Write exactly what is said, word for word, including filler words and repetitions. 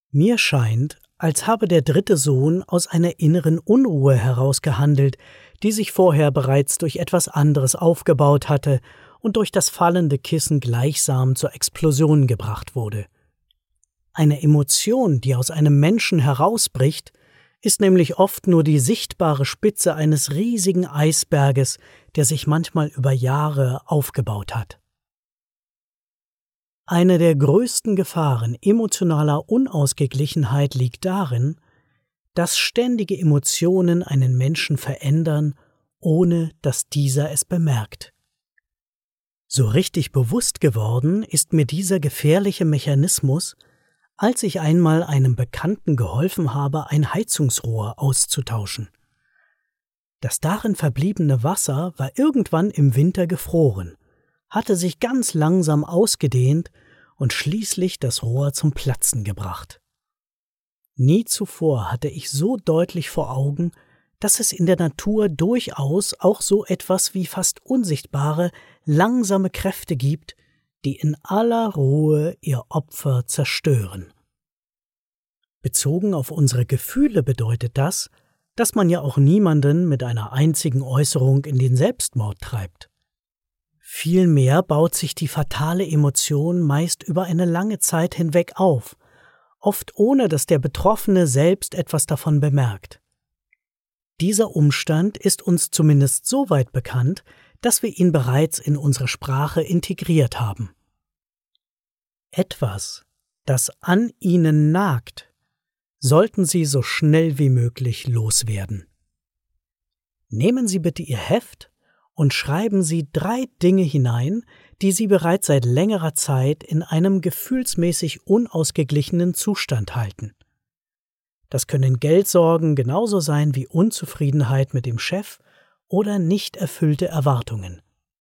Mir scheint, als habe der dritte Sohn aus einer inneren Unruhe heraus gehandelt, die sich vorher bereits durch etwas anderes aufgebaut hatte und durch das fallende Kissen gleichsam zur Explosion gebracht wurde. Eine Emotion, die aus einem Menschen herausbricht, ist nämlich oft nur die sichtbare Spitze eines riesigen Eisberges, der sich manchmal über Jahre aufgebaut hat. Eine der größten Gefahren emotionaler Unausgeglichenheit liegt darin, dass ständige Emotionen einen Menschen verändern, ohne dass dieser es bemerkt. So richtig bewusst geworden ist mir dieser gefährliche Mechanismus, als ich einmal einem Bekannten geholfen habe, ein Heizungsrohr auszutauschen. Das darin verbliebene Wasser war irgendwann im Winter gefroren, hatte sich ganz langsam ausgedehnt und schließlich das Rohr zum Platzen gebracht. Nie zuvor hatte ich so deutlich vor Augen, dass es in der Natur durchaus auch so etwas wie fast unsichtbare, langsame Kräfte gibt, die in aller Ruhe ihr Opfer zerstören. Bezogen auf unsere Gefühle bedeutet das, dass man ja auch niemanden mit einer einzigen Äußerung in den Selbstmord treibt. Vielmehr baut sich die fatale Emotion meist über eine lange Zeit hinweg auf, oft ohne dass der Betroffene selbst etwas davon bemerkt. Dieser Umstand ist uns zumindest so weit bekannt, dass wir ihn bereits in unsere Sprache integriert haben. Etwas, das an Ihnen nagt, sollten Sie so schnell wie möglich loswerden. Nehmen Sie bitte Ihr Heft und schreiben Sie drei Dinge hinein, die Sie bereits seit längerer Zeit in einem gefühlsmäßig unausgeglichenen Zustand halten. Das können Geldsorgen genauso sein wie Unzufriedenheit mit dem Chef oder nicht erfüllte Erwartungen.